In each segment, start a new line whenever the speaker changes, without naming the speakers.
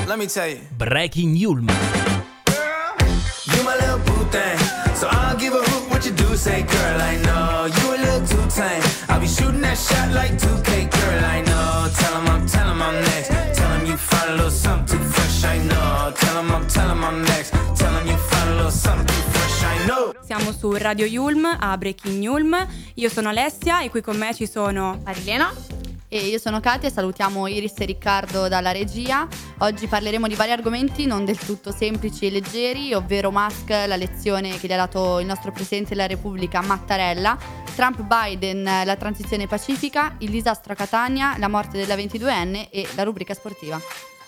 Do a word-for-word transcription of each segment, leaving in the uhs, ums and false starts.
Let me tell you.
Breaking Yulm.
You my little boo thing, so I'll give a hoot what you do. Say, girl, I know you a little too tame. I'll be shooting that shot like two K, girl, I know. Tell him I'm, tell him I'm next. Tell him you find a little something too fresh, I know. Tell him I'm, tell him I'm next. Tell him you find a little something too fresh, I know.
Siamo su Radio Yulm a Breaking Yulm. Io sono Alessia e qui con me ci sono
Marilena. E io sono Katia, salutiamo Iris e Riccardo dalla regia. Oggi parleremo di vari argomenti non del tutto semplici e leggeri, ovvero Musk, la lezione che gli ha dato il nostro Presidente della Repubblica Mattarella, Trump-Biden, la transizione pacifica, il disastro a Catania, la morte della ventiduenne e la rubrica sportiva.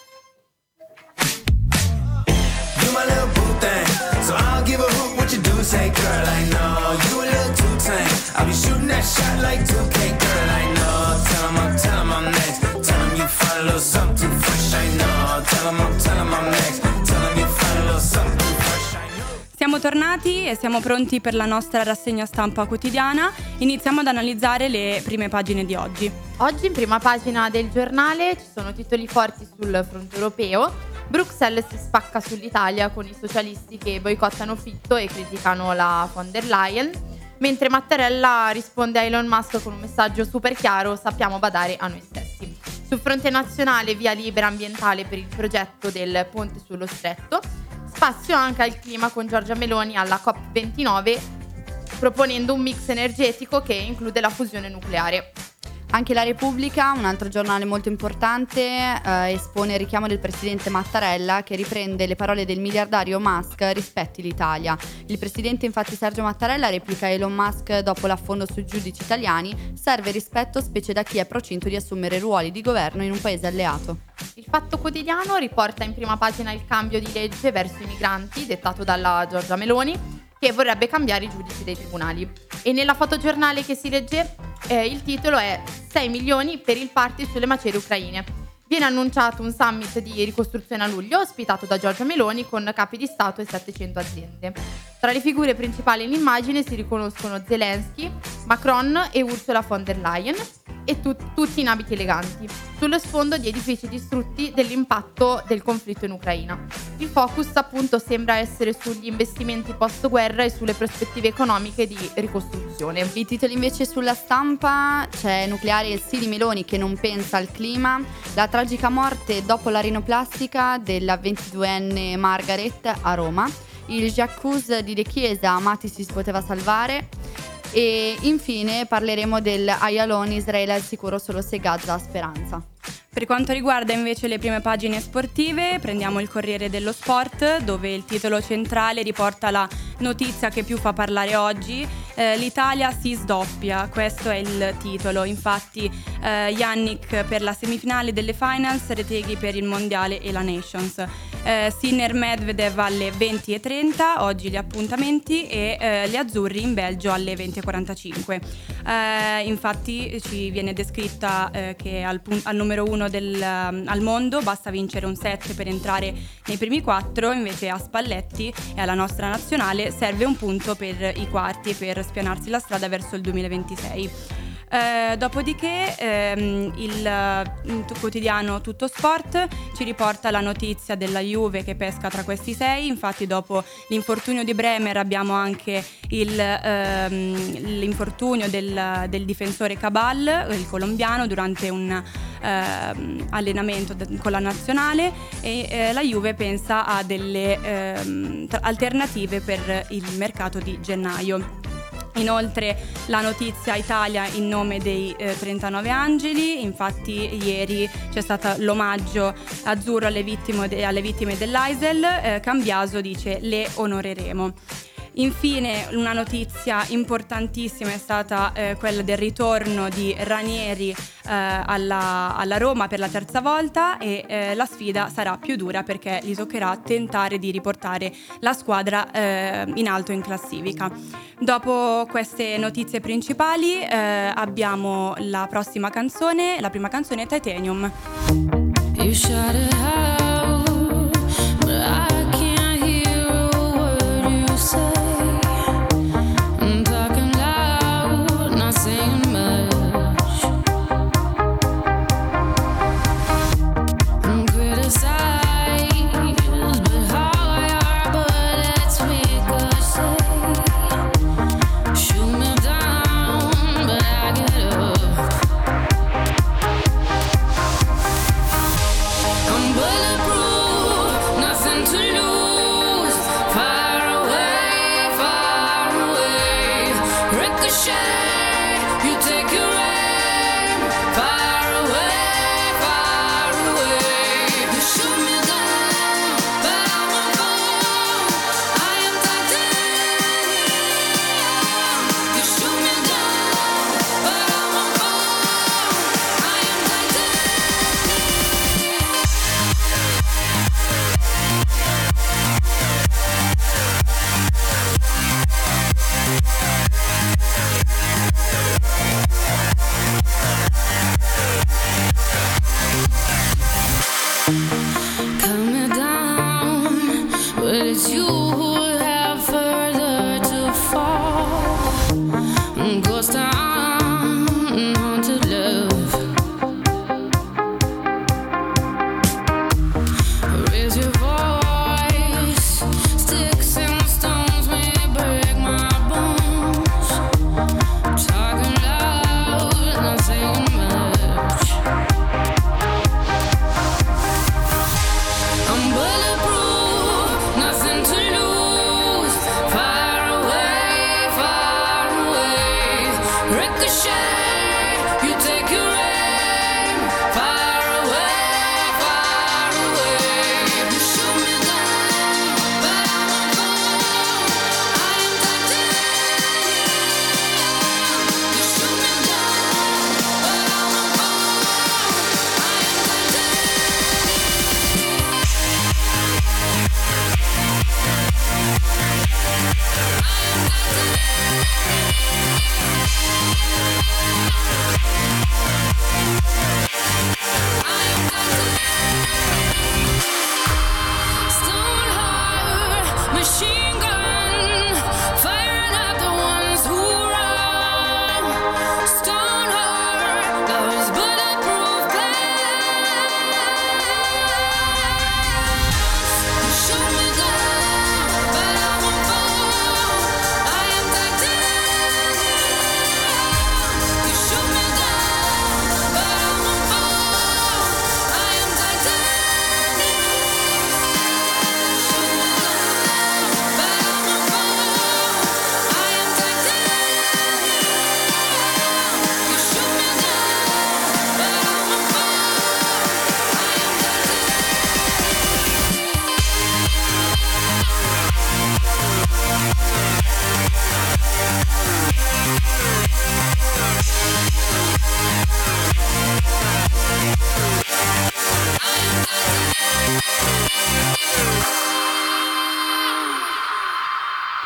You my little boo thing, so I'll give a hoot what you do. Say, girl, I know you a little too tame. I'll be shooting that shot like two K, girl, I know. Tell him I'm, tell him I'm next. Tell him you find a little something too fresh, I know. Tell him I'm, tell him I'm next. Tell him you find a little something too fresh, I know.
Siamo tornati e siamo pronti per la nostra rassegna stampa quotidiana. Iniziamo ad analizzare le prime pagine di oggi.
Oggi in prima pagina del giornale ci sono titoli forti sul fronte europeo. Bruxelles si spacca sull'Italia con i socialisti che boicottano Fitto e criticano la von der Leyen, mentre Mattarella risponde a Elon Musk con un messaggio super chiaro: sappiamo badare a noi stessi. Sul fronte nazionale via libera ambientale per il progetto del ponte sullo stretto, spazio anche al clima con Giorgia Meloni alla COP ventinove proponendo un mix energetico che include la fusione nucleare.
Anche La Repubblica, un altro giornale molto importante, eh, espone il richiamo del presidente Mattarella che riprende le parole del miliardario Musk: rispetti l'Italia. Il presidente infatti Sergio Mattarella replica a Elon Musk dopo l'affondo sui giudici italiani: serve rispetto specie da chi è procinto di assumere ruoli di governo in un paese alleato.
Il Fatto Quotidiano riporta in prima pagina il cambio di legge verso i migranti dettato dalla Giorgia Meloni, che vorrebbe cambiare i giudici dei tribunali. E nella fotogiornale che si legge eh, il titolo è sei milioni per il party sulle macerie ucraine. Viene annunciato un summit di ricostruzione a luglio ospitato da Giorgia Meloni con capi di Stato e settecento aziende. Tra le figure principali in immagine si riconoscono Zelensky, Macron e Ursula von der Leyen, e tu- tutti in abiti eleganti, sullo sfondo di edifici distrutti dell'impatto del conflitto in Ucraina. Il focus appunto sembra essere sugli investimenti post-guerra e sulle prospettive economiche di ricostruzione.
I titoli invece sulla stampa: c'è nucleare il sì di Meloni che non pensa al clima, la tragica morte dopo la rinoplastica della ventiduenne Margaret a Roma, il jacuzzi di De Chiesa, Amati si poteva salvare. E infine parleremo del Ayalon: Israele al sicuro solo se Gaza ha speranza.
Per quanto riguarda invece le prime pagine sportive, prendiamo il Corriere dello Sport, dove il titolo centrale riporta la notizia che più fa parlare oggi: eh, l'Italia si sdoppia, questo è il titolo. Infatti eh, Yannick per la semifinale delle finals, Retegui per il mondiale e la Nations. eh, Sinner Medvedev alle venti e trenta, oggi gli appuntamenti, e eh, gli azzurri in Belgio alle venti e quarantacinque. eh, Infatti ci viene descritta eh, che al, pun- al numero uno del, um, al mondo basta vincere un set per entrare nei primi quattro, invece a Spalletti e alla nostra nazionale serve un punto per i quarti per spianarsi la strada verso il duemilaventisei. Eh, dopodiché ehm, il, il quotidiano Tutto Sport ci riporta la notizia della Juve che pesca tra questi sei. Infatti dopo l'infortunio di Bremer abbiamo anche il, ehm, l'infortunio del, del difensore Cabal, il colombiano, durante un ehm, allenamento de- con la nazionale, e eh, la Juve pensa a delle ehm, tra- alternative per il mercato di gennaio. Inoltre la notizia Italia in nome dei eh, trentanove angeli. Infatti ieri c'è stato l'omaggio azzurro alle vittime, de- alle vittime dell'A I S E L. eh, Cambiaso dice: le onoreremo. Infine una notizia importantissima è stata eh, quella del ritorno di Ranieri eh, alla, alla Roma per la terza volta, e eh, la sfida sarà più dura perché gli toccherà tentare di riportare la squadra eh, in alto in classifica. Dopo queste notizie principali eh, abbiamo la prossima canzone, la prima canzone è Titanium.
You shut it out, but I can't hear a word you say. I'm talking loud, not saying much. I'm criticized.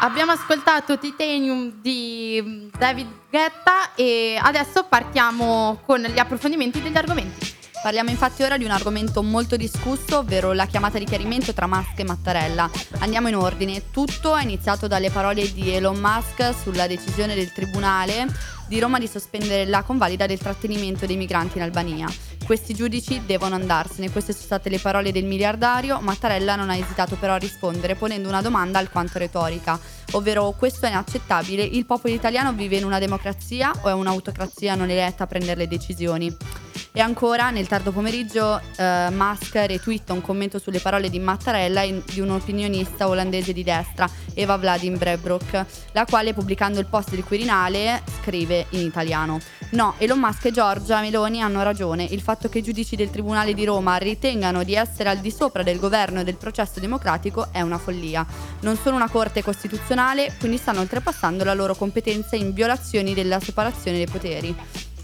Abbiamo ascoltato Titanium di David Guetta e adesso partiamo con gli approfondimenti degli argomenti.
Parliamo infatti ora di un argomento molto discusso, ovvero la chiamata di chiarimento tra Musk e Mattarella. Andiamo in ordine. Tutto è iniziato dalle parole di Elon Musk sulla decisione del Tribunale di Roma di sospendere la convalida del trattenimento dei migranti in Albania. Questi giudici devono andarsene, queste sono state le parole del miliardario. Mattarella non ha esitato però a rispondere ponendo una domanda alquanto retorica, ovvero: questo è inaccettabile, il popolo italiano vive in una democrazia o è un'autocrazia non eletta a prendere le decisioni? E ancora, nel tardo pomeriggio, eh, Musk retweetta un commento sulle parole di Mattarella in, di un'opinionista olandese di destra, Eva Vladin Brebbrock, la quale, pubblicando il post del Quirinale, scrive in italiano: no, Elon Musk e Giorgia Meloni hanno ragione, il fatto che i giudici del Tribunale di Roma ritengano di essere al di sopra del governo e del processo democratico è una follia. Non sono una corte costituzionale, quindi stanno oltrepassando la loro competenza in violazioni della separazione dei poteri.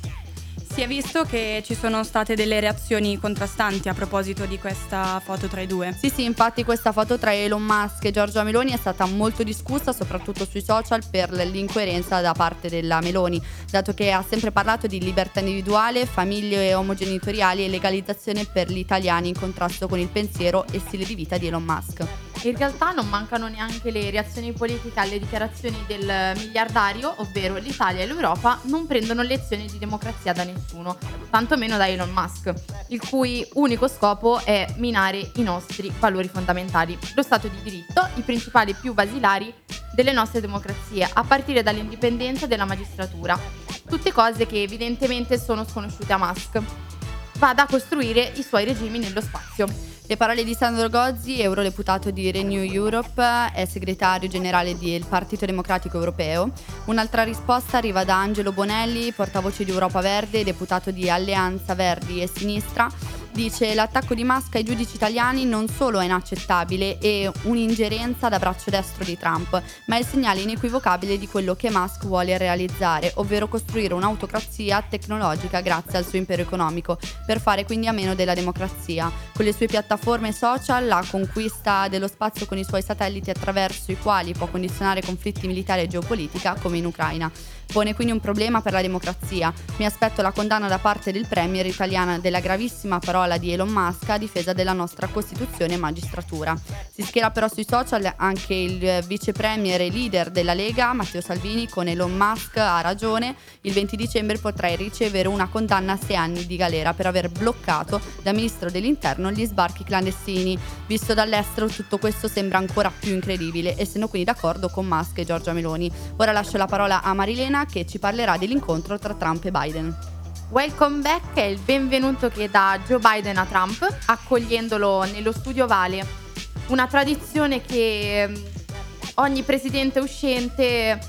Si è visto che ci sono state delle reazioni contrastanti a proposito di questa foto tra i due.
Sì, sì, infatti questa foto tra Elon Musk e Giorgia Meloni è stata molto discussa, soprattutto sui social, per l'incoerenza da parte della Meloni, dato che ha sempre parlato di libertà individuale, famiglie omogenitoriali e legalizzazione per gli italiani in contrasto con il pensiero e stile di vita di Elon Musk.
In realtà non mancano neanche le reazioni politiche alle dichiarazioni del miliardario, ovvero l'Italia e l'Europa non prendono lezioni di democrazia da nessuno, tantomeno da Elon Musk, il cui unico scopo è minare i nostri valori fondamentali, lo Stato di diritto, i principali più basilari delle nostre democrazie, a partire dall'indipendenza della magistratura. Tutte cose che evidentemente sono sconosciute a Musk. Vada a costruire i suoi regimi nello spazio.
Le parole di Sandro Gozzi, eurodeputato di Renew Europe e segretario generale del Partito Democratico Europeo. Un'altra risposta arriva da Angelo Bonelli, portavoce di Europa Verde, deputato di Alleanza Verdi e Sinistra. Dice: l'attacco di Musk ai giudici italiani non solo è inaccettabile e un'ingerenza da braccio destro di Trump, ma è il segnale inequivocabile di quello che Musk vuole realizzare, ovvero costruire un'autocrazia tecnologica grazie al suo impero economico, per fare quindi a meno della democrazia. Con le sue piattaforme social, la conquista dello spazio con i suoi satelliti attraverso i quali può condizionare conflitti militari e geopolitica, come in Ucraina. Pone quindi un problema per la democrazia. Mi aspetto la condanna da parte del premier italiana della gravissima parola di Elon Musk a difesa della nostra Costituzione e magistratura. Si schiera però sui social anche il vice premier e leader della Lega, Matteo Salvini, con Elon Musk ha ragione. Il venti dicembre potrai ricevere una condanna a sei anni di galera per aver bloccato da ministro dell'interno gli sbarchi clandestini. Visto dall'estero tutto questo sembra ancora più incredibile, essendo quindi d'accordo con Musk e Giorgia Meloni. Ora lascio la parola a Marilena, che ci parlerà dell'incontro tra Trump e Biden.
Welcome back è il benvenuto che dà Joe Biden a Trump, accogliendolo nello studio ovale. Una tradizione che ogni presidente uscente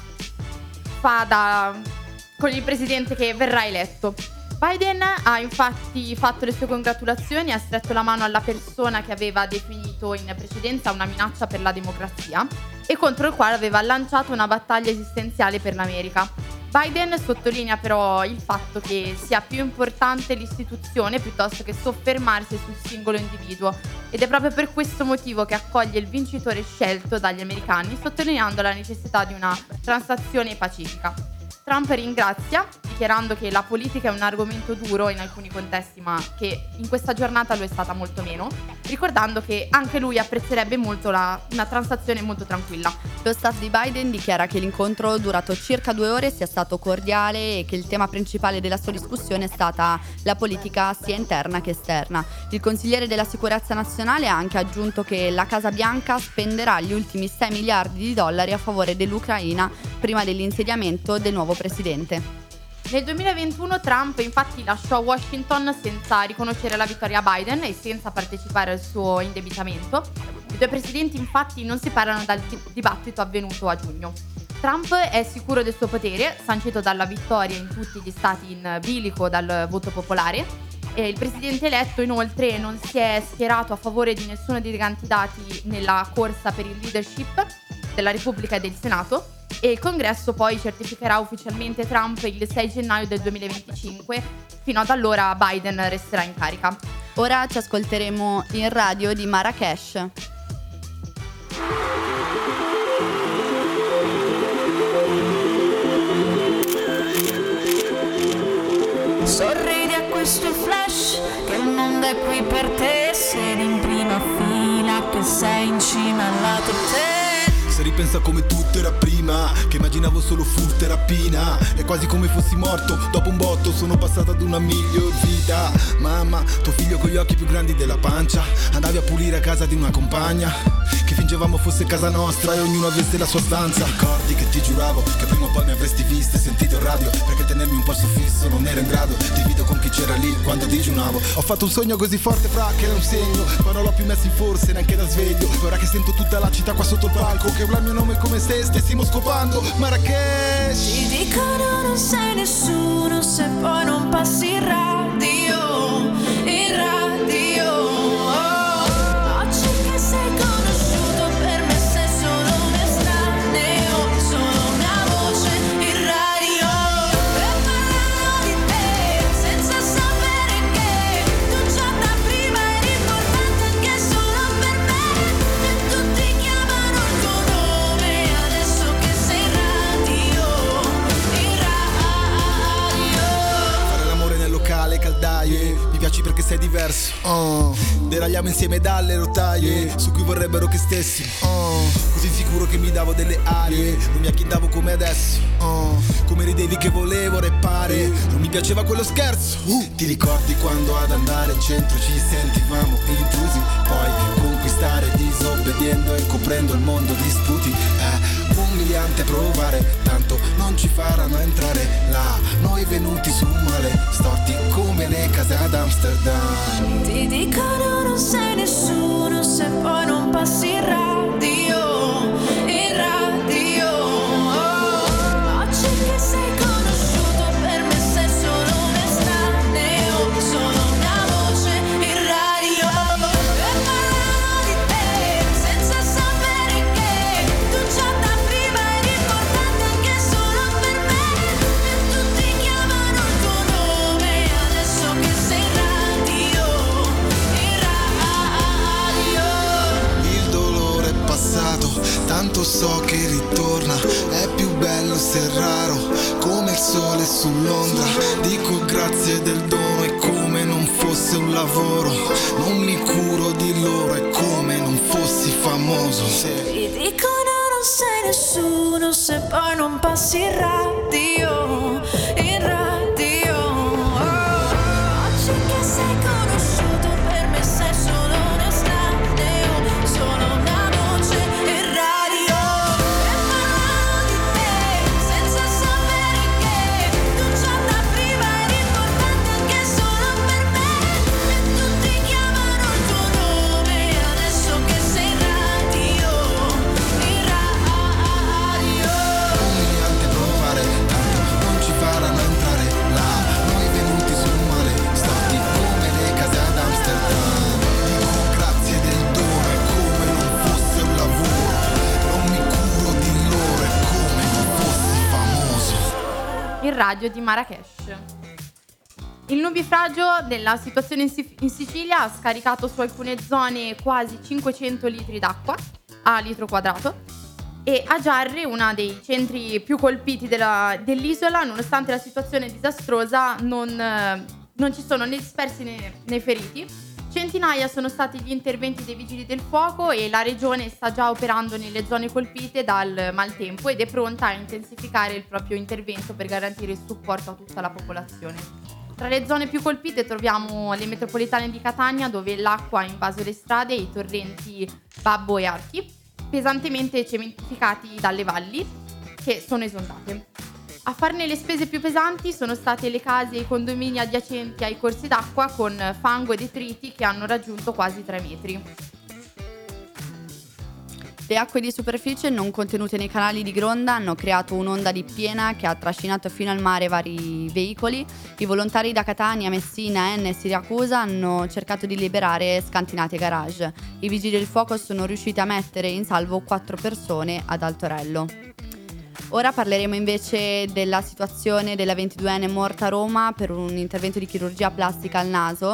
fa da, con il presidente che verrà eletto. Biden ha infatti fatto le sue congratulazioni e ha stretto la mano alla persona che aveva definito in precedenza una minaccia per la democrazia e contro il quale aveva lanciato una battaglia esistenziale per l'America. Biden sottolinea però il fatto che sia più importante l'istituzione piuttosto che soffermarsi sul singolo individuo, ed è proprio per questo motivo che accoglie il vincitore scelto dagli americani, sottolineando la necessità di una transazione pacifica. Trump ringrazia, dichiarando che la politica è un argomento duro in alcuni contesti, ma che in questa giornata lo è stata molto meno, ricordando che anche lui apprezzerebbe molto la, una transazione molto tranquilla.
Lo staff di Biden dichiara che l'incontro durato circa due ore sia stato cordiale e che il tema principale della sua discussione è stata la politica sia interna che esterna. Il consigliere della sicurezza nazionale ha anche aggiunto che la Casa Bianca spenderà gli ultimi sei miliardi di dollari a favore dell'Ucraina prima dell'insediamento del nuovo presidente.
Nel duemilaventuno Trump infatti lasciò Washington senza riconoscere la vittoria a Biden e senza partecipare al suo indebitamento. I due presidenti infatti non si parlano dal dibattito avvenuto a giugno. Trump è sicuro del suo potere, sancito dalla vittoria in tutti gli stati in bilico dal voto popolare. E il presidente eletto inoltre non si è schierato a favore di nessuno dei candidati nella corsa per il leadership della Repubblica e del Senato, e il Congresso poi certificherà ufficialmente Trump il sei gennaio del duemilaventicinque. Fino ad allora Biden resterà in carica.
Ora ci ascolteremo in radio di Marrakesh.
mondo è qui per te, sei in prima fila, che sei in cima alla tua te.
Se ripensa come tutto era prima, che immaginavo solo furto e rapina, è quasi come fossi morto, dopo un botto sono passata ad una miglior vita. Mamma, tuo figlio con gli occhi più grandi della pancia, andavi a pulire a casa di una compagna, che fingevamo fosse casa nostra e ognuno avesse la sua stanza. Ricordi che ti giuravo che prima o poi mi avresti visto e sentito in radio, perché tenermi un posto fisso non ero in grado, divido con chi c'era lì quando digiunavo. Ho fatto un sogno così forte fra che era un segno, poi non l'ho più messo in forse neanche da sveglio. Ora che sento tutta la città qua sotto il palco, che urla il mio nome come se stessimo scopando Marrakesh.
Ti dicono non sei nessuno se poi non passi in radio, in radio. Oh. Oggi che sei conosciuto per me sei solo un estraneo, solo una voce in radio. E parlano di te senza sapere che tu già da prima eri importante anche solo per me. E tutti chiamano il tuo nome adesso che sei in radio, in radio.
Fare l'amore nel locale caldaie, mi piaci perché sei diverso, oh. Deragliamo insieme dalle rotaie su cui vorrebbero che stessi, oh. Così sicuro che mi davo delle arie, non mi agghindavo come adesso, oh. Come ridevi che volevo reppare, non mi piaceva quello scherzo, uh. Ti ricordi quando ad andare in centro ci sentivamo intrusi, poi conquistare disobbediendo e coprendo il mondo di sputi, eh. Umiliante provare, tanto non ci faranno entrare là, noi venuti su male, storti come le case ad Amsterdam.
Ti dicono non sei nessuno se poi non passi in radio, in radio. Oh. Oggi che sei conosciuto per me sei solo un estraneo, solo una voce in radio. E parlano di te senza sapere che tu già da prima eri importante anche solo per me. E tutti chiamano il tuo nome adesso che sei in radio, in radio.
Il dolore è passato, tanto so che ritorna, è più bello se raro, come il sole su Londra. Dico grazie del dono, è come non fosse un lavoro, non mi curo di loro, è come non fossi famoso.
Ti dicono non sei nessuno se poi non passi in radio, in radio. Oh. Oggi che sei conosciuto per me sei solo un estraneo, solo una voce in radio. E parlano di te senza sapere che tu già da prima eri importante anche solo per me. E tutti chiamano il tuo nome adesso che sei in radio, in radio.
Umiliante provare, tanto non ci faranno entrare là, noi venuti su male, storti come le case ad Amsterdam. Dico grazie del dono, è come non fosse un lavoro, non mi curo di loro, è come non fossi famoso.
Il radio di Marrakesh. Il nubifragio della situazione in, Sif- in Sicilia ha scaricato su alcune zone quasi cinquecento litri d'acqua a litro quadrato e a Giarre, uno dei centri più colpiti della- dell'isola, nonostante la situazione disastrosa, non, eh, non ci sono né dispersi né, né feriti. Centinaia sono stati gli interventi dei vigili del fuoco e la regione sta già operando nelle zone colpite dal maltempo ed è pronta a intensificare il proprio intervento per garantire il supporto a tutta la popolazione. Tra le zone più colpite troviamo le metropolitane di Catania, dove l'acqua ha invaso le strade e i torrenti Babbo e Archi, pesantemente cementificati dalle valli che sono esondate. A farne le spese più pesanti sono state le case e i condomini adiacenti ai corsi d'acqua, con fango e detriti che hanno raggiunto quasi tre metri.
Le acque di superficie non contenute nei canali di Gronda hanno creato un'onda di piena che ha trascinato fino al mare vari veicoli. I volontari da Catania, Messina, Enna e Siracusa hanno cercato di liberare scantinati e garage. I vigili del fuoco sono riusciti a mettere in salvo quattro persone ad Altorello. Ora parleremo invece della situazione della ventiduenne morta a Roma per un intervento di chirurgia plastica al naso.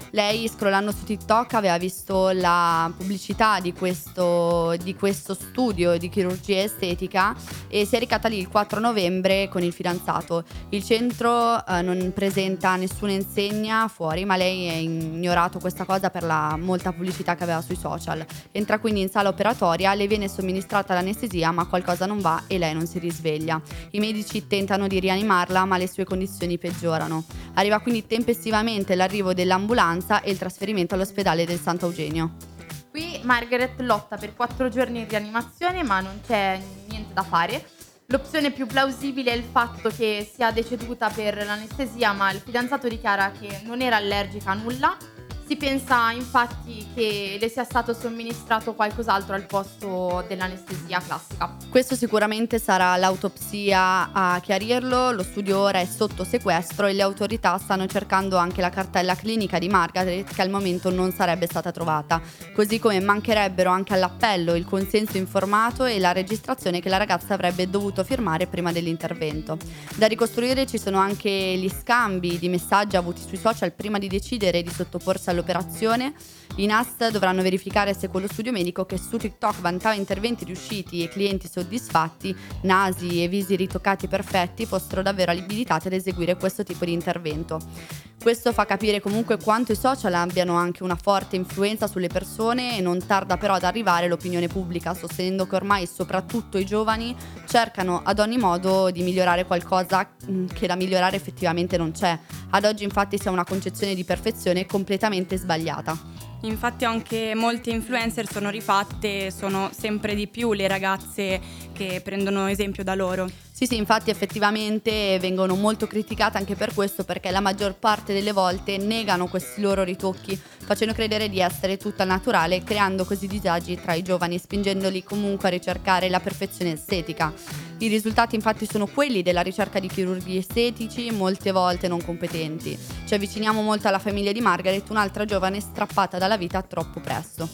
Lei, scrollando su TikTok, aveva visto la pubblicità di questo, di questo studio di chirurgia estetica e si è recata lì il quattro novembre con il fidanzato. Il centro eh, non presenta nessuna insegna fuori, ma lei ha ignorato questa cosa per la molta pubblicità che aveva sui social. Entra quindi in sala operatoria, le viene somministrata l'anestesia, ma qualcosa non va e lei non si risveglia. I medici tentano di rianimarla, ma le sue condizioni peggiorano. Arriva quindi tempestivamente l'arrivo dell'ambulanza e il trasferimento all'ospedale del Sant'Eugenio.
Qui Margaret lotta per quattro giorni in rianimazione, ma non c'è niente da fare. L'opzione più plausibile è il fatto che sia deceduta per l'anestesia, ma il fidanzato dichiara che non era allergica a nulla. Si pensa infatti che le sia stato somministrato qualcos'altro al posto dell'anestesia classica.
Questo sicuramente sarà l'autopsia a chiarirlo. Lo studio ora è sotto sequestro e le autorità stanno cercando anche la cartella clinica di Margaret, che al momento non sarebbe stata trovata, così come mancherebbero anche all'appello il consenso informato e la registrazione che la ragazza avrebbe dovuto firmare prima dell'intervento. Da ricostruire ci sono anche gli scambi di messaggi avuti sui social prima di decidere di sottoporsi all'operazione. I N A S dovranno verificare se quello studio medico, che su TikTok vantava interventi riusciti e clienti soddisfatti, nasi e visi ritoccati perfetti, fossero davvero abilitati ad eseguire questo tipo di intervento. Questo fa capire comunque quanto i social abbiano anche una forte influenza sulle persone e non tarda però ad arrivare l'opinione pubblica, sostenendo che ormai soprattutto i giovani cercano ad ogni modo di migliorare qualcosa che da migliorare effettivamente non c'è. Ad oggi infatti si ha una concezione di perfezione completamente sbagliata.
Infatti anche molte influencer sono rifatte, sono sempre di più le ragazze che prendono esempio da loro.
Sì, sì, infatti effettivamente vengono molto criticate anche per questo, perché la maggior parte delle volte negano questi loro ritocchi, facendo credere di essere tutto al naturale, creando così disagi tra i giovani e spingendoli comunque a ricercare la perfezione estetica. I risultati infatti sono quelli della ricerca di chirurghi estetici, molte volte non competenti. Ci avviciniamo molto alla famiglia di Margaret, un'altra giovane strappata dalla vita troppo presto.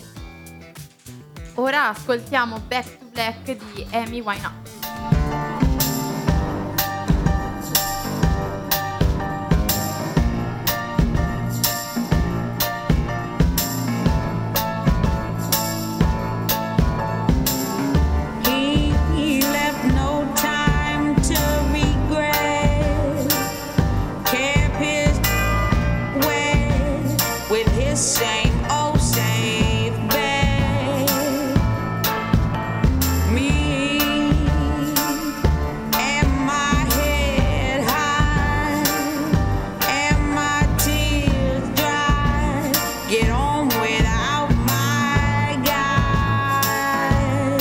Ora ascoltiamo Back to Black di Amy Winehouse.
Same old safe bed. Me and my head high and my tears dry. Get on without my guy.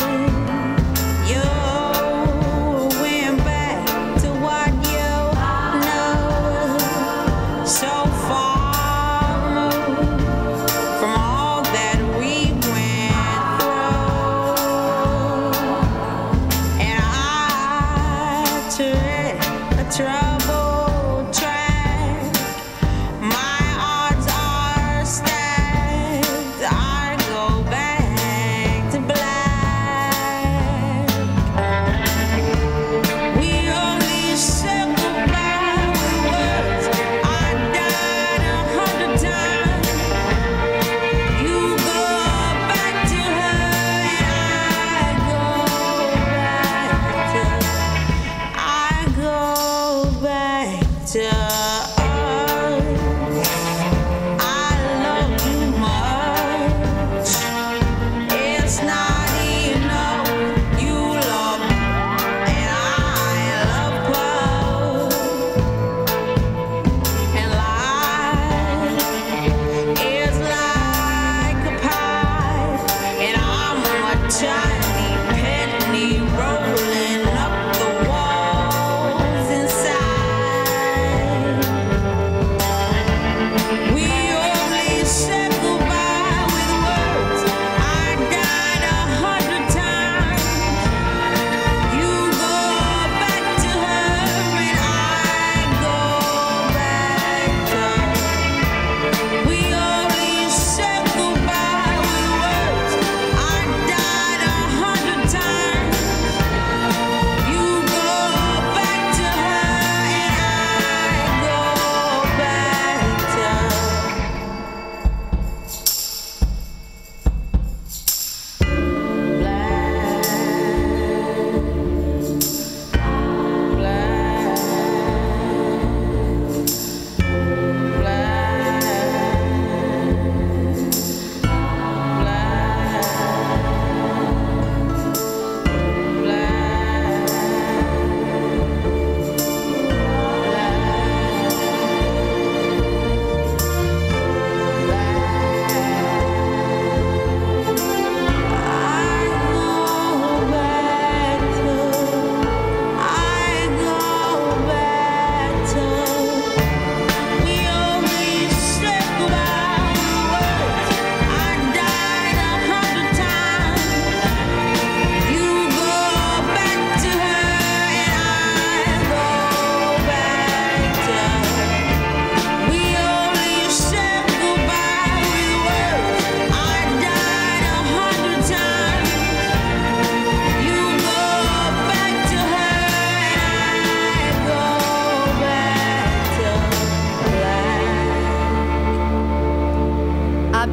You went back to what you know so far.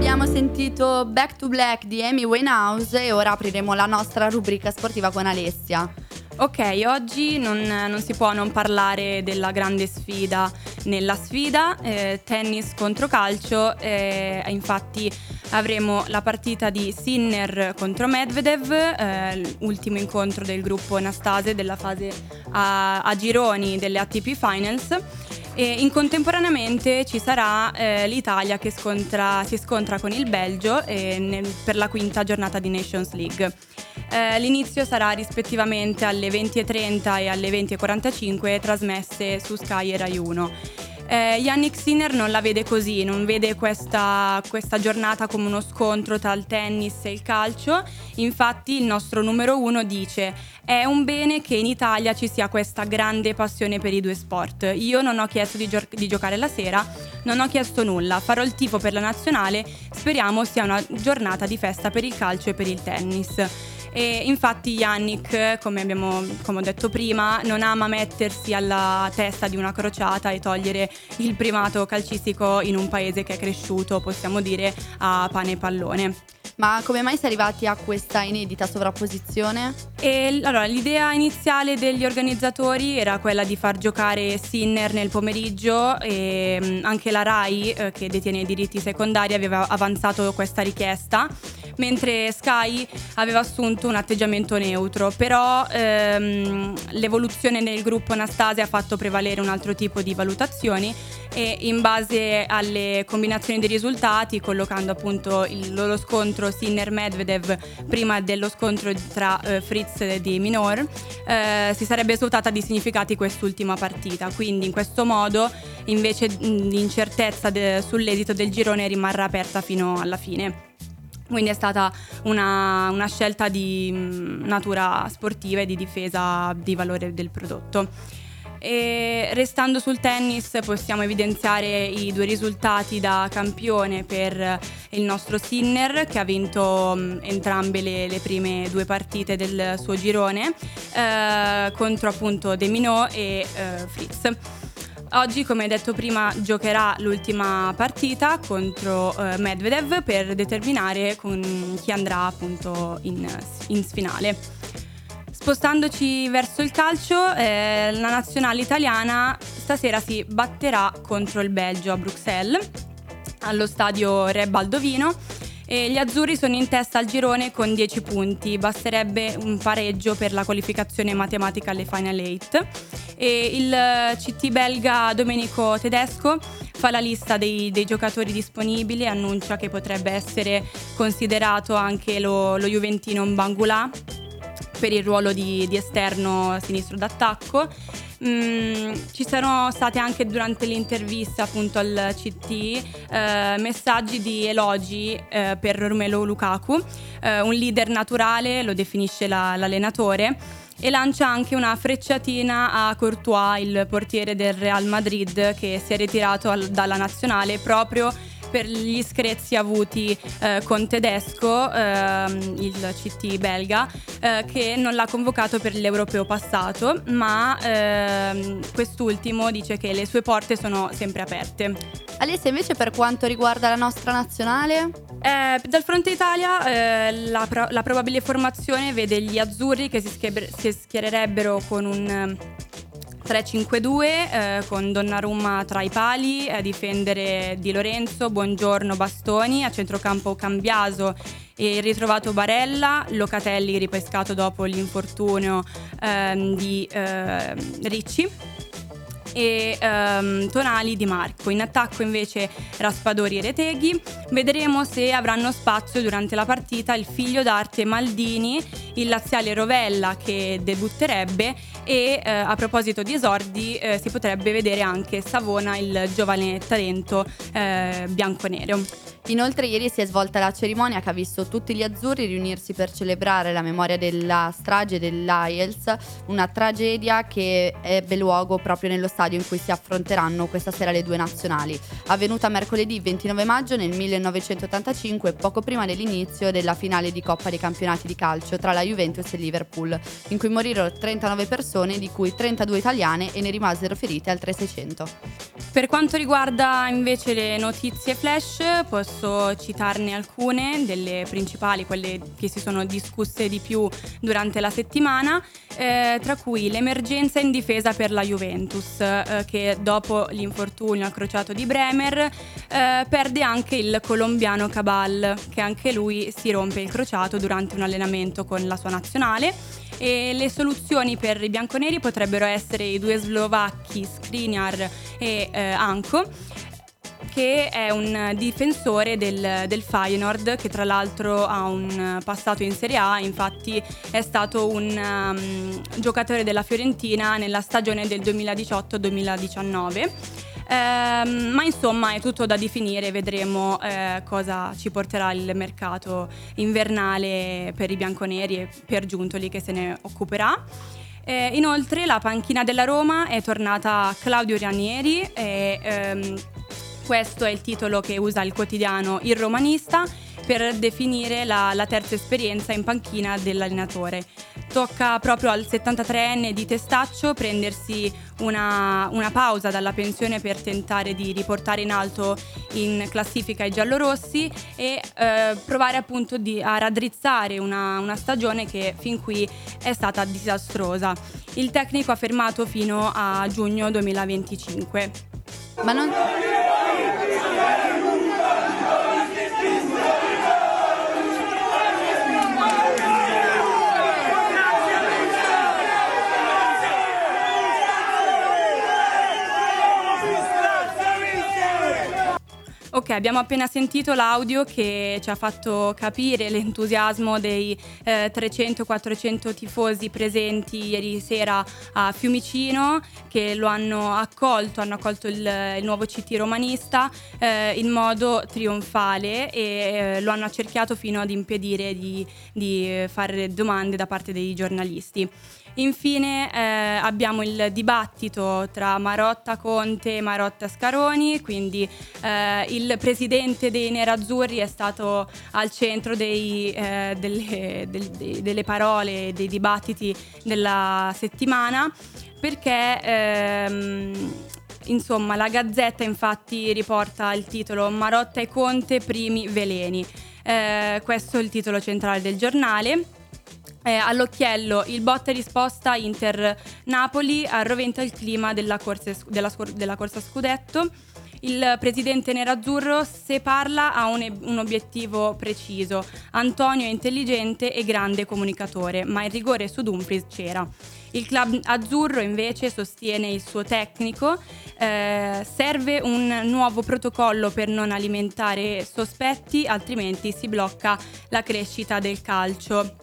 Abbiamo sentito Back to Black di Amy Winehouse e ora apriremo la nostra rubrica sportiva con Alessia.
Ok, oggi non, non si può non parlare della grande sfida nella sfida, eh, tennis contro calcio, eh, infatti avremo la partita di Sinner contro Medvedev, eh, l'ultimo incontro del gruppo Nastase della fase a, a gironi delle A T P Finals. E in contemporaneamente ci sarà eh, l'Italia che scontra, si scontra con il Belgio eh, nel, per la quinta giornata di Nations League. Eh, l'inizio sarà rispettivamente alle venti e trenta e alle venti e quarantacinque, trasmesse su Sky e Rai uno. Eh, Jannik Sinner non la vede così, non vede questa, questa giornata come uno scontro tra il tennis e il calcio. Infatti il nostro numero uno dice: è un bene che in Italia ci sia questa grande passione per i due sport. Io non ho chiesto di, gio- di giocare la sera, non ho chiesto nulla, farò il tifo per la nazionale, speriamo sia una giornata di festa per il calcio e per il tennis. E infatti Jannik, come abbiamo come ho detto prima, non ama mettersi alla testa di una crociata e togliere il primato calcistico in un paese che è cresciuto, possiamo dire, a pane e pallone.
Ma come mai si è arrivati a questa inedita sovrapposizione?
E allora, l'idea iniziale degli organizzatori era quella di far giocare Sinner nel pomeriggio e mh, anche la Rai, eh, che detiene i diritti secondari, aveva avanzato questa richiesta, mentre Sky aveva assunto un atteggiamento neutro. Però ehm, l'evoluzione nel gruppo Anastasia ha fatto prevalere un altro tipo di valutazioni e in base alle combinazioni dei risultati, collocando appunto il loro scontro Sinner-Medvedev prima dello scontro tra eh, Fritz e Di Minor, eh, si sarebbe svuotata di significati quest'ultima partita. Quindi in questo modo invece l'incertezza de- sull'esito del girone rimarrà aperta fino alla fine. Quindi è stata una, una scelta di mh, natura sportiva e di difesa di valore del prodotto. E restando sul tennis possiamo evidenziare i due risultati da campione per il nostro Sinner, che ha vinto mh, entrambe le, le prime due partite del suo girone eh, contro appunto De Minaur e eh, Fritz. Oggi, come detto prima, giocherà l'ultima partita contro eh, Medvedev per determinare con chi andrà appunto in, in finale. Spostandoci verso il calcio, eh, la nazionale italiana stasera si batterà contro il Belgio a Bruxelles, allo stadio Re Baldovino, e gli azzurri sono in testa al girone con dieci punti. Basterebbe un pareggio per la qualificazione matematica alle Final eight. E il C T belga Domenico Tedesco fa la lista dei, dei giocatori disponibili e annuncia che potrebbe essere considerato anche lo, lo juventino Mbangula per il ruolo di, di esterno sinistro d'attacco. Mm, ci sono state anche durante l'intervista appunto al C T eh, messaggi di elogi eh, per Romelu Lukaku, eh, un leader naturale, lo definisce la, l'allenatore, e lancia anche una frecciatina a Courtois, il portiere del Real Madrid, che si è ritirato al, dalla nazionale proprio per gli screzi avuti eh, con Tedesco, ehm, il C T belga, eh, che non l'ha convocato per l'europeo passato, ma ehm, quest'ultimo dice che le sue porte sono sempre aperte.
Alessia, invece, per quanto riguarda la nostra nazionale?
Eh, dal fronte Italia eh, la, pro- la probabile formazione vede gli azzurri che si, schieber- si schiererebbero con un tre cinque due eh, con Donnarumma tra i pali a difendere Di Lorenzo, Buongiorno, Bastoni, a centrocampo Cambiaso e il ritrovato Barella, Locatelli ripescato dopo l'infortunio ehm, di eh, Ricci e um, Tonali Di Marco. In attacco invece Raspadori e Reteghi. Vedremo se avranno spazio durante la partita il figlio d'arte Maldini, il laziale Rovella che debutterebbe e eh, a proposito di esordi eh, si potrebbe vedere anche Savona, il giovane talento eh, bianconero.
Inoltre ieri si è svolta la cerimonia che ha visto tutti gli azzurri riunirsi per celebrare la memoria della strage dell'A I E L S, una tragedia che ebbe luogo proprio nello stadio in cui si affronteranno questa sera le due nazionali, avvenuta mercoledì ventinove maggio nel millenovecentottantacinque, poco prima dell'inizio della finale di Coppa dei Campionati di calcio tra la Juventus e il Liverpool, in cui morirono trentanove persone, di cui trentadue italiane, e ne rimasero ferite altre seicento.
Per quanto riguarda invece le notizie flash, posso posso citarne alcune, delle principali, quelle che si sono discusse di più durante la settimana, eh, tra cui l'emergenza in difesa per la Juventus, eh, che dopo l'infortunio al crociato di Bremer eh, perde anche il colombiano Cabal, che anche lui si rompe il crociato durante un allenamento con la sua nazionale. E le soluzioni per i bianconeri potrebbero essere i due slovacchi Skriniar e eh, Anko, che è un difensore del, del Feyenoord, che tra l'altro ha un passato in Serie A. Infatti è stato un um, giocatore della Fiorentina nella stagione del duemiladiciotto duemiladiciannove. Eh, ma insomma è tutto da definire, vedremo eh, cosa ci porterà il mercato invernale per i bianconeri e per Giuntoli, che se ne occuperà. Eh, inoltre la panchina della Roma è tornata Claudio Ranieri e ehm, questo è il titolo che usa il quotidiano Il Romanista per definire la, la terza esperienza in panchina dell'allenatore. Tocca proprio al settantatreenne di Testaccio prendersi una, una pausa dalla pensione per tentare di riportare in alto in classifica i giallorossi e eh, provare appunto di, a raddrizzare una, una stagione che fin qui è stata disastrosa. Il tecnico ha fermato fino a giugno duemilaventicinque.
Ma non...
Ok, abbiamo appena sentito l'audio che ci ha fatto capire l'entusiasmo dei eh, trecento quattrocento tifosi presenti ieri sera a Fiumicino, che lo hanno accolto, hanno accolto il, il nuovo C T romanista eh, in modo trionfale e eh, lo hanno accerchiato fino ad impedire di, di fare domande da parte dei giornalisti. Infine eh, abbiamo il dibattito tra Marotta Conte e Marotta Scaroni, quindi eh, il presidente dei nerazzurri è stato al centro dei, eh, delle, del, delle parole e dei dibattiti della settimana, perché ehm, insomma la Gazzetta infatti riporta il titolo Marotta e Conte primi veleni. Eh, questo è il titolo centrale del giornale. Eh, all'occhiello il botta e risposta Inter-Napoli arroventa il clima della corsa, della, della corsa scudetto. Il presidente nerazzurro, se parla, ha un, un obiettivo preciso. Antonio è intelligente e grande comunicatore, ma il rigore su Dumfries c'era. Il club azzurro invece sostiene il suo tecnico. Eh, serve un nuovo protocollo per non alimentare sospetti, altrimenti si blocca la crescita del calcio.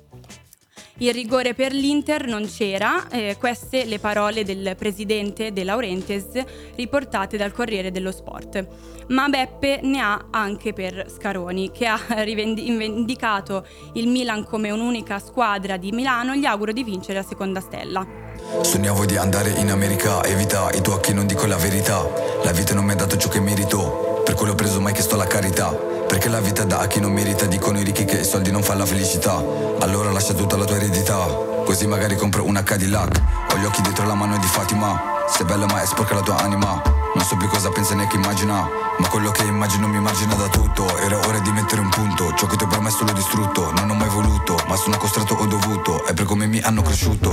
Il rigore per l'Inter non c'era, eh, queste le parole del presidente De Laurentiis riportate dal Corriere dello Sport. Ma Beppe ne ha anche per Scaroni, che ha rivendicato il Milan come un'unica squadra di Milano. Gli auguro di vincere la seconda stella.
Sognavo di andare in America, evita i tuoi occhi, non dico la verità. La vita non mi ha dato ciò che merito, per quello ho preso mai che sto la carità. Perché la vita dà a chi non merita, dicono i ricchi che i soldi non fanno la felicità. Allora lascia tutta la tua eredità, così magari compro una Cadillac. Ho gli occhi dietro la mano di Fatima, sei bella ma è sporca la tua anima. Non so più cosa pensa neanche immagina, ma quello che immagino mi margina da tutto. Era ora di mettere un punto, ciò che ti ho promesso l'ho distrutto. Non ho mai voluto, ma sono costretto o dovuto, è per come mi hanno cresciuto.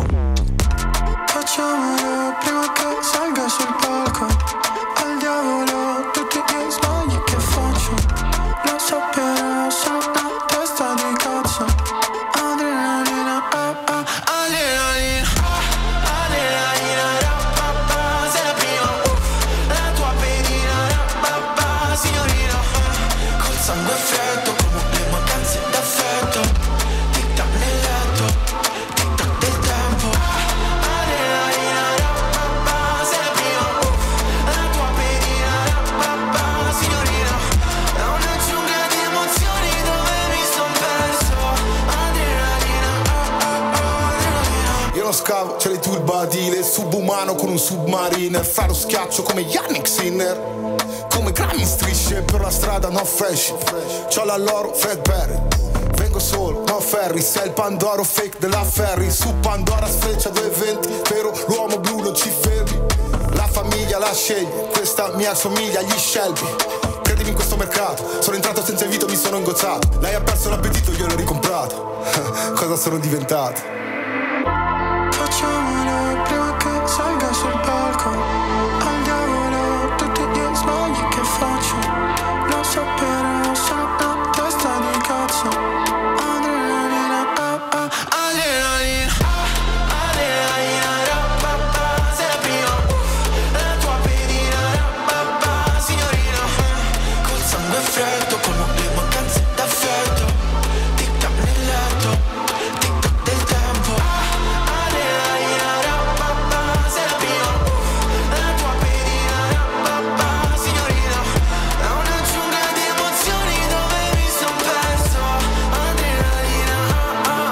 Facciamolo prima che salga sul palco, al diavolo tutti gli sbagli che faccio. Lo sapevo, sono una testa di cazzo. Adrenalina, ah, ah, adrenalina, ah, adrenalina, ra, pa, pa. Sei la prima, uh, la tua pedina, ra, pa, pa. Signorina, uh, col sangue freddo come le mancanze d'affetto. Tic tac nel letto, tic tac del tempo. Adrenalina, ra, pa, pa. Sei la prima, uh, la tua pedina, ra, pa, pa. Signorina, è una giungla di emozioni dove mi son perso. Adrenalina, ah, ah, ah, adrenalina.
Io non scavo, c'è le turbadile, subumano con un submariner. Fra lo schiaccio come Yannick Sinner, come Grammy in strisce per la strada, no fresh. C'ho la loro Fredberry, vengo solo, no ferry. Sei il Pandoro fake della Ferry, su Pandora sfreccia due venti, però l'uomo blu non ci fermi. La famiglia la scegli, questa mia somiglia agli Shelby. Credimi in questo mercato. Sono entrato senza invito, mi sono ingozzato. Lei ha perso l'appetito, io l'ho ricomprato. Cosa sono diventato?
Facciamolo prima che salga sul palco. Al diavolo tutti gli sbagli che faccio. Lo so però sono una testa di cazzo. Adrenalina, ah, ah, adrenalina, ah, adrenalina, ra-ba-ba. Sei la prima, la tua pedina, ra-ba-ba. Signorina, col sangue freddo, con le mancanze d'affetto. Tic-tac nel letto, tic-tac del tempo. Adrenalina, ra-ba-ba. Sei la prima, la tua pedina, ra-ba-ba. Signorina, è una giungla di emozioni dove mi son perso. Adrenalina, ah, ah,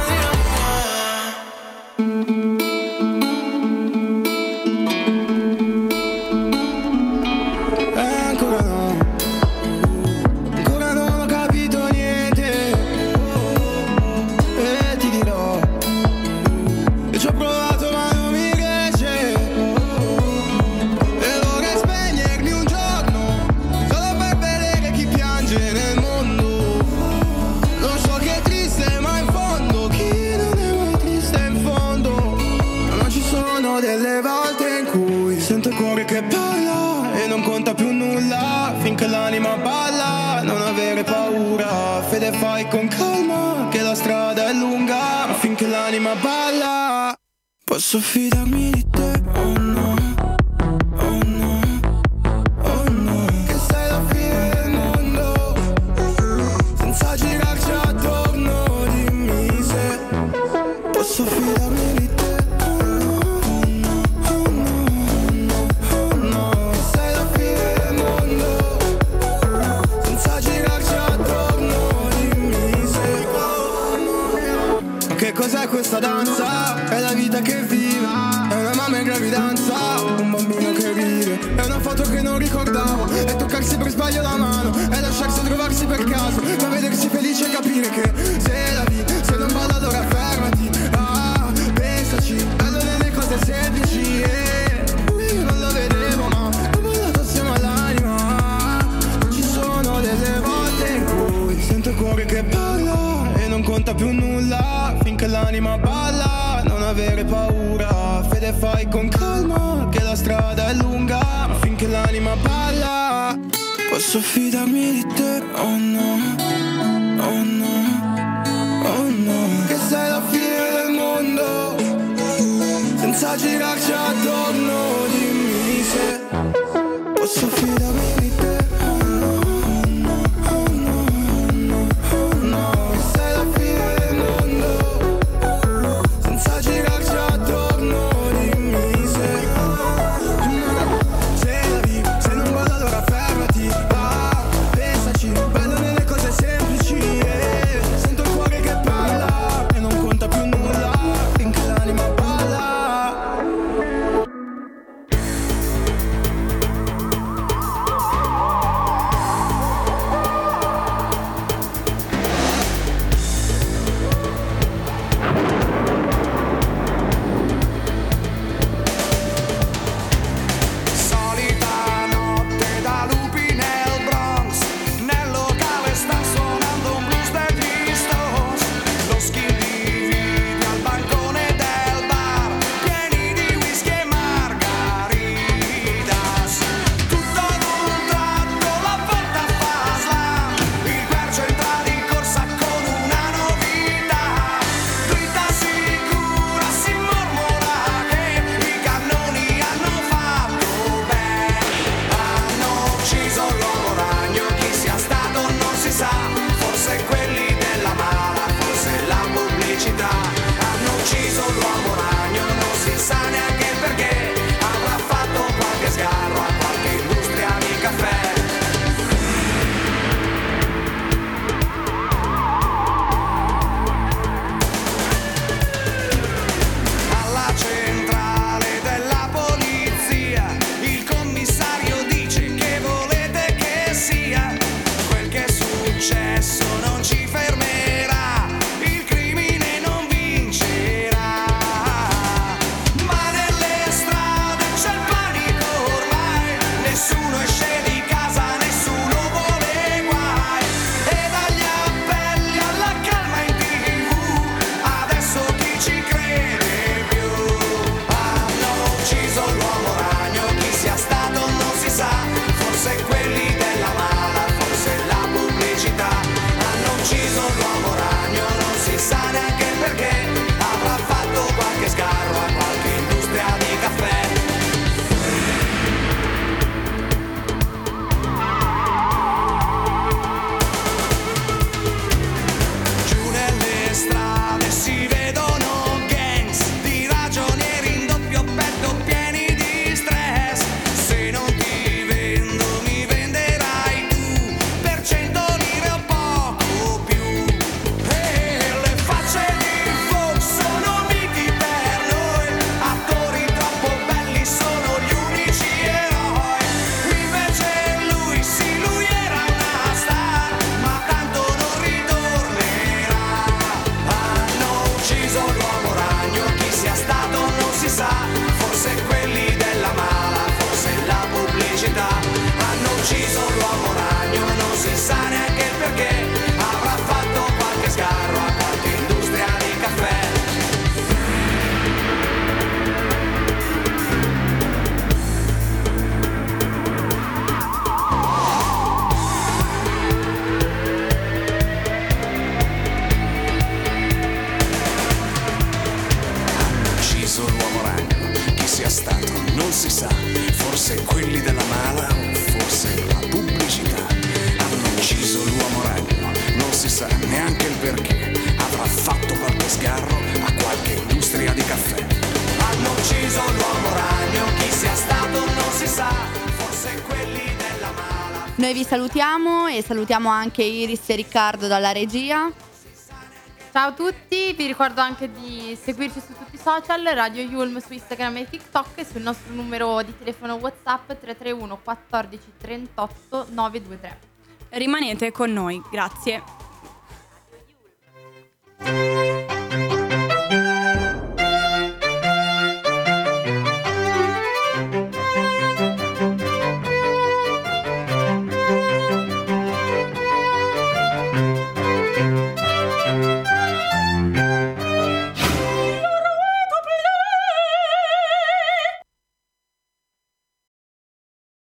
adrenalina. Ancora no, ancora non ho capito niente. E ti dirò che ci ho provato ma non mi riesce. E vorrei spegnermi un giorno solo per vedere chi piange nel mondo. Lo so che è triste ma in fondo chi non è mai triste in fondo. Ma ci sono delle volte in cui sento il cuore che parla e non conta più nulla finché l'anima balla. Non avere paura, fede fai con calma che la strada è lunga. Ma finché l'anima balla posso fidarmi di te, oh no, oh no, oh no. Che sei la fine del mondo, senza girarci attorno. Dimmi se posso fidarmi di te, oh no, oh no, oh no, oh no. Che sei la fine del mondo, senza girarci attorno. Dimmi se ma che cos'è questa danza? È la vita che vive, è una mamma in gravidanza, un bambino che ride, è una foto che non ricordavo, è toccarsi per sbaglio la mano, è lasciarsi trovarsi per caso, ma vedersi felice e capire che se la vita, se non vado allora fermati, ah, pensaci, bello nelle cose semplici, eh. Io non lo vedevo ma ho ballato assieme all'anima. Ci sono delle volte in cui sento il cuore che parla e non conta più nulla finché l'anima balla. Non avere paura, fede fai con calma che la strada è lunga. Ma finché l'anima balla posso fidarmi di te, oh no, oh no, oh no. Che sei la fine del mondo, senza girarci attorno. Dimmi se posso fidarmi di te, oh no, oh no, oh no, oh no, oh no. Che sei la fine del mondo, senza girarci attorno. Dimmi se se la vi, se non vado allora fermati, ah, pensaci, bello nelle
sa neanche il perché. Avrà fatto qualche sgarro a qualche industria di caffè.
Hanno ucciso l'uomo ragno, chi sia stato non si sa, forse quelli della mala.
Noi vi salutiamo e salutiamo anche Iris e Riccardo dalla regia.
Ciao a tutti, vi ricordo anche di seguirci su tutti i social, Radio Yulm su Instagram e TikTok e sul nostro numero di telefono WhatsApp tre tre uno quattordici trentotto nove due tre.
Rimanete con noi, grazie.